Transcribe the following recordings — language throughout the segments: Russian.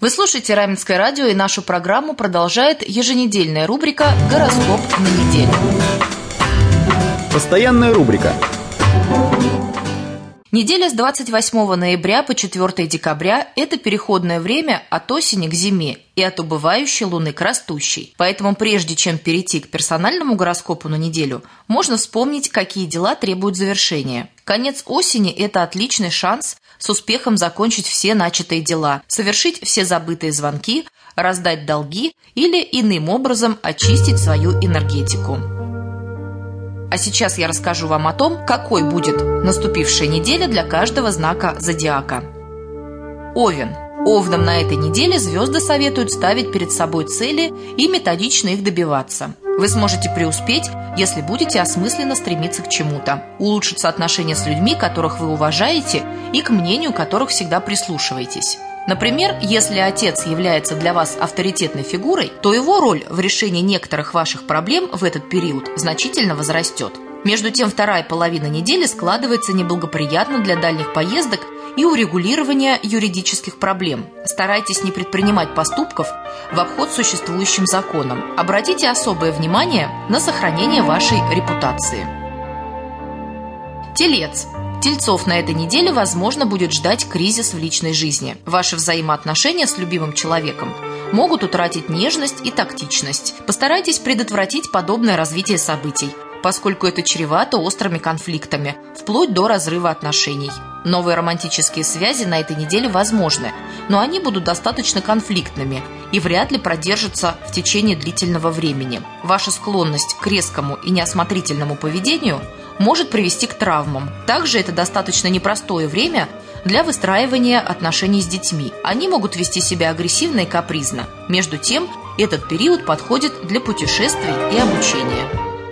Вы слушаете Раменское радио, и нашу программу продолжает еженедельная рубрика «Гороскоп на неделю». Постоянная рубрика. Неделя с 28 ноября по 4 декабря – это переходное время от осени к зиме и от убывающей луны к растущей. Поэтому прежде чем перейти к персональному гороскопу на неделю, можно вспомнить, какие дела требуют завершения. Конец осени – это отличный шанс с успехом закончить все начатые дела, совершить все забытые звонки, раздать долги или иным образом очистить свою энергетику. А сейчас я расскажу вам о том, какой будет наступившая неделя для каждого знака зодиака. Овен. Овнам на этой неделе звезды советуют ставить перед собой цели и методично их добиваться. Вы сможете преуспеть, если будете осмысленно стремиться к чему-то. Улучшатся отношения с людьми, которых вы уважаете, и к мнению которых всегда прислушиваетесь. Например, если отец является для вас авторитетной фигурой, то его роль в решении некоторых ваших проблем в этот период значительно возрастет. Между тем, вторая половина недели складывается неблагоприятно для дальних поездок и урегулирования юридических проблем. Старайтесь не предпринимать поступков в обход существующим законам. Обратите особое внимание на сохранение вашей репутации. Телец. Тельцов на этой неделе, возможно, будет ждать кризис в личной жизни. Ваши взаимоотношения с любимым человеком могут утратить нежность и тактичность. Постарайтесь предотвратить подобное развитие событий, поскольку это чревато острыми конфликтами, вплоть до разрыва отношений. Новые романтические связи на этой неделе возможны, но они будут достаточно конфликтными и вряд ли продержатся в течение длительного времени. Ваша склонность к резкому и неосмотрительному поведению может привести к травмам. Также это достаточно непростое время для выстраивания отношений с детьми. Они могут вести себя агрессивно и капризно. Между тем, этот период подходит для путешествий и обучения.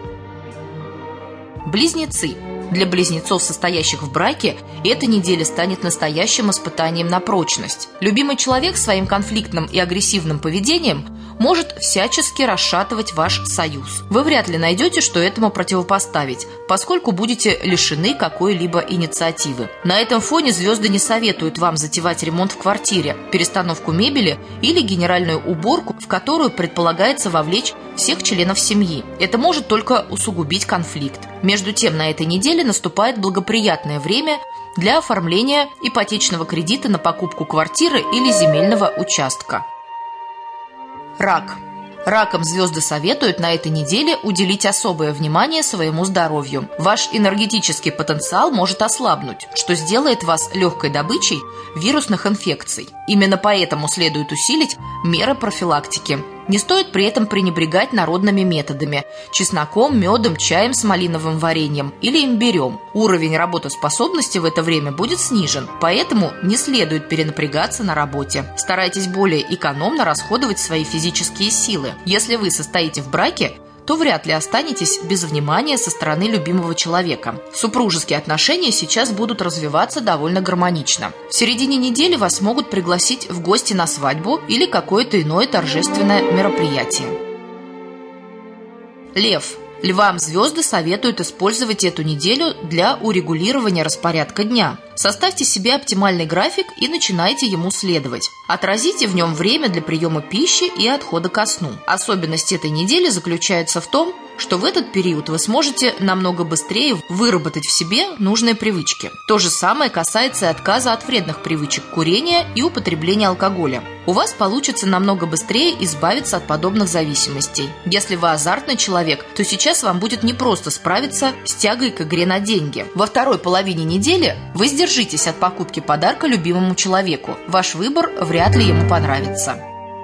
Близнецы. Для близнецов, состоящих в браке, эта неделя станет настоящим испытанием на прочность. Любимый человек своим конфликтным и агрессивным поведением может всячески расшатывать ваш союз. Вы вряд ли найдете, что этому противопоставить, поскольку будете лишены какой-либо инициативы. На этом фоне звезды не советуют вам затевать ремонт в квартире, перестановку мебели или генеральную уборку, в которую предполагается вовлечь всех членов семьи. Это может только усугубить конфликт. Между тем, на этой неделе наступает благоприятное время для оформления ипотечного кредита на покупку квартиры или земельного участка. Рак. Ракам звезды советуют на этой неделе уделить особое внимание своему здоровью. Ваш энергетический потенциал может ослабнуть, что сделает вас легкой добычей вирусных инфекций. Именно поэтому следует усилить меры профилактики. Не стоит при этом пренебрегать народными методами – чесноком, медом, чаем с малиновым вареньем или имбирем. Уровень работоспособности в это время будет снижен, поэтому не следует перенапрягаться на работе. Старайтесь более экономно расходовать свои физические силы. Если вы состоите в браке, то вряд ли останетесь без внимания со стороны любимого человека. Супружеские отношения сейчас будут развиваться довольно гармонично. В середине недели вас могут пригласить в гости на свадьбу или какое-то иное торжественное мероприятие. Лев. Львам звезды советуют использовать эту неделю для урегулирования распорядка дня. Составьте себе оптимальный график и начинайте ему следовать. Отразите в нем время для приема пищи и отхода ко сну. Особенность этой недели заключается в том, что в этот период вы сможете намного быстрее выработать в себе нужные привычки. То же самое касается и отказа от вредных привычек курения и употребления алкоголя. У вас получится намного быстрее избавиться от подобных зависимостей. Если вы азартный человек, то сейчас вам будет непросто справиться с тягой к игре на деньги. Во второй половине недели вы сдержитесь от покупки подарка любимому человеку. Ваш выбор вряд ли ему понравится.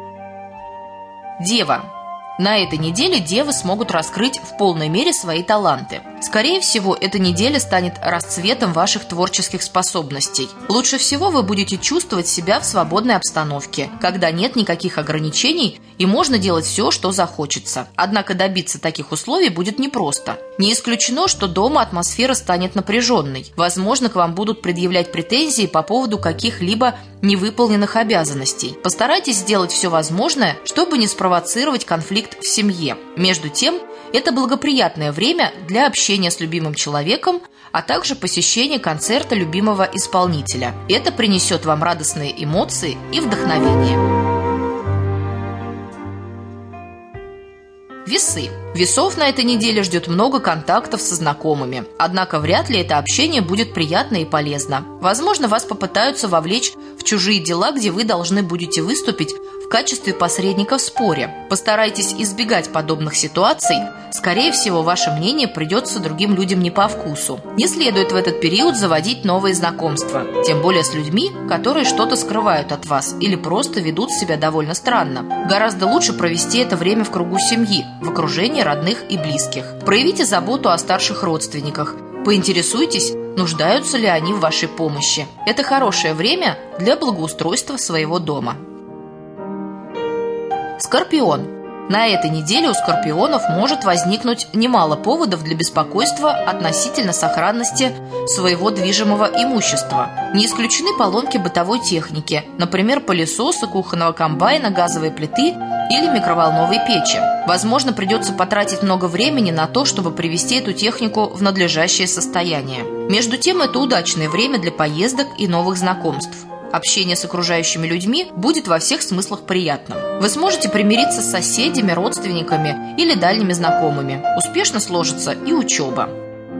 Дева. На этой неделе девы смогут раскрыть в полной мере свои таланты. Скорее всего, эта неделя станет расцветом ваших творческих способностей. Лучше всего вы будете чувствовать себя в свободной обстановке, когда нет никаких ограничений и можно делать все, что захочется. Однако добиться таких условий будет непросто. Не исключено, что дома атмосфера станет напряженной. Возможно, к вам будут предъявлять претензии по поводу каких-либо невыполненных обязанностей. Постарайтесь сделать все возможное, чтобы не спровоцировать конфликт в семье. Между тем, это благоприятное время для общения с любимым человеком, а также посещение концерта любимого исполнителя. Это принесет вам радостные эмоции и вдохновение. Весы. Весов на этой неделе ждет много контактов со знакомыми. Однако вряд ли это общение будет приятно и полезно. Возможно, вас попытаются вовлечь в чужие дела, где вы должны будете выступить в качестве посредника в споре. Постарайтесь избегать подобных ситуаций. Скорее всего, ваше мнение придется другим людям не по вкусу. Не следует в этот период заводить новые знакомства, тем более с людьми, которые что-то скрывают от вас или просто ведут себя довольно странно. Гораздо лучше провести это время в кругу семьи, в окружении родных и близких. Проявите заботу о старших родственниках. Поинтересуйтесь, нуждаются ли они в вашей помощи. Это хорошее время для благоустройства своего дома. Скорпион. На этой неделе у скорпионов может возникнуть немало поводов для беспокойства относительно сохранности своего движимого имущества. Не исключены поломки бытовой техники, например, пылесоса, кухонного комбайна, газовой плиты или микроволновой печи. Возможно, придется потратить много времени на то, чтобы привести эту технику в надлежащее состояние. Между тем, это удачное время для поездок и новых знакомств. Общение с окружающими людьми будет во всех смыслах приятным. Вы сможете примириться с соседями, родственниками или дальними знакомыми. Успешно сложится и учеба.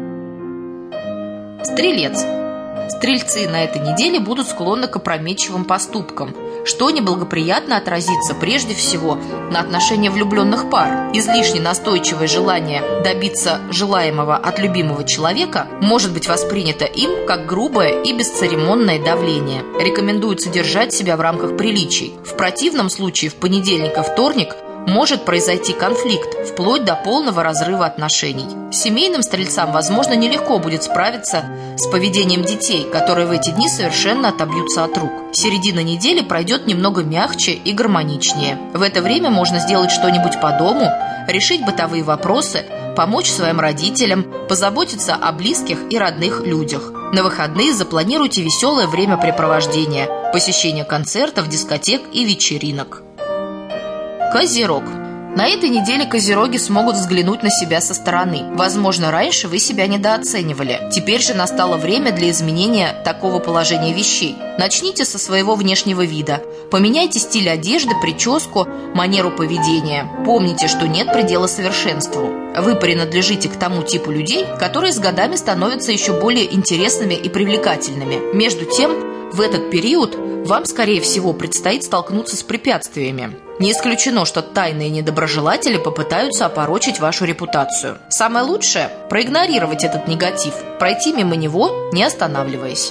Стрелец. Стрельцы на этой неделе будут склонны к опрометчивым поступкам, что неблагоприятно отразится прежде всего на отношении влюбленных пар. Излишне настойчивое желание добиться желаемого от любимого человека может быть воспринято им как грубое и бесцеремонное давление. Рекомендуется держать себя в рамках приличий. В противном случае в понедельник и вторник может произойти конфликт, вплоть до полного разрыва отношений. Семейным стрельцам, возможно, нелегко будет справиться с поведением детей, которые в эти дни совершенно отобьются от рук. Середина недели пройдет немного мягче и гармоничнее. В это время можно сделать что-нибудь по дому, решить бытовые вопросы, помочь своим родителям, позаботиться о близких и родных людях. На выходные запланируйте веселое времяпрепровождение, посещение концертов, дискотек и вечеринок. Козерог. На этой неделе козероги смогут взглянуть на себя со стороны. Возможно, раньше вы себя недооценивали. Теперь же настало время для изменения такого положения вещей. Начните со своего внешнего вида. Поменяйте стиль одежды, прическу, манеру поведения. Помните, что нет предела совершенству. Вы принадлежите к тому типу людей, которые с годами становятся еще более интересными и привлекательными. Между тем, в этот период вам, скорее всего, предстоит столкнуться с препятствиями. Не исключено, что тайные недоброжелатели попытаются опорочить вашу репутацию. Самое лучшее – проигнорировать этот негатив, пройти мимо него, не останавливаясь.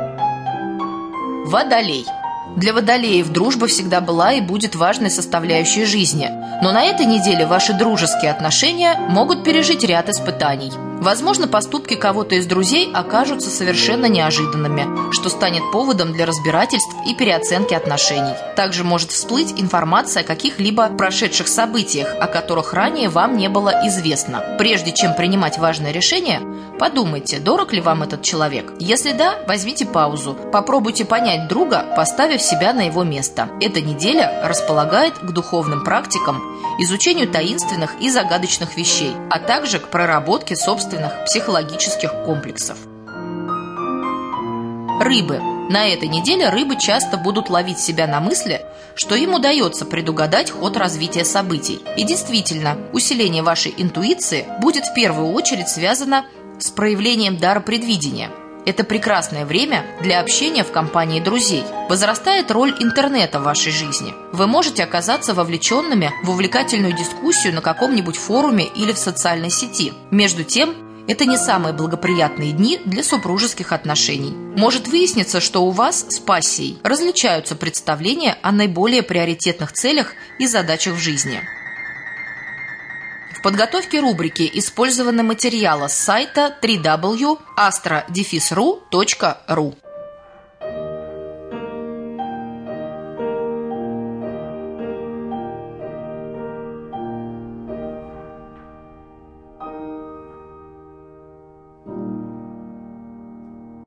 Водолей. Для водолеев дружба всегда была и будет важной составляющей жизни. Но на этой неделе ваши дружеские отношения могут пережить ряд испытаний. Возможно, поступки кого-то из друзей окажутся совершенно неожиданными, что станет поводом для разбирательств и переоценки отношений. Также может всплыть информация о каких-либо прошедших событиях, о которых ранее вам не было известно. Прежде чем принимать важное решение, подумайте, дорог ли вам этот человек. Если да, возьмите паузу, попробуйте понять друга, поставив себя на его место. Эта неделя располагает к духовным практикам, изучению таинственных и загадочных вещей, а также к проработке собственных психологических комплексов. Рыбы. На этой неделе рыбы часто будут ловить себя на мысли, что им удается предугадать ход развития событий. И действительно, усиление вашей интуиции будет в первую очередь связано с проявлением дара предвидения. Это прекрасное время для общения в компании друзей. Возрастает роль интернета в вашей жизни. Вы можете оказаться вовлеченными в увлекательную дискуссию на каком-нибудь форуме или в социальной сети. Между тем, это не самые благоприятные дни для супружеских отношений. Может выясниться, что у вас с пассией различаются представления о наиболее приоритетных целях и задачах в жизни. В подготовке рубрики использованы материалы с сайта www.astro-ru.ru.